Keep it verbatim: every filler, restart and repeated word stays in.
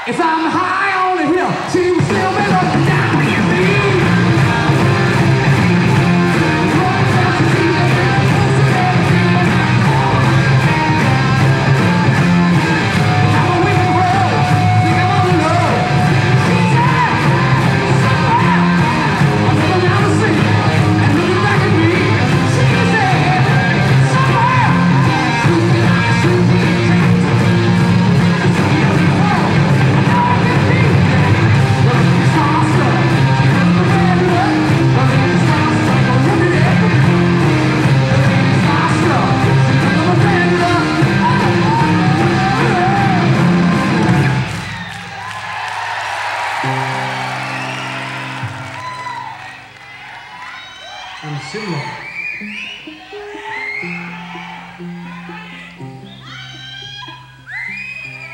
If I'm high on the hill, she will still be looking down.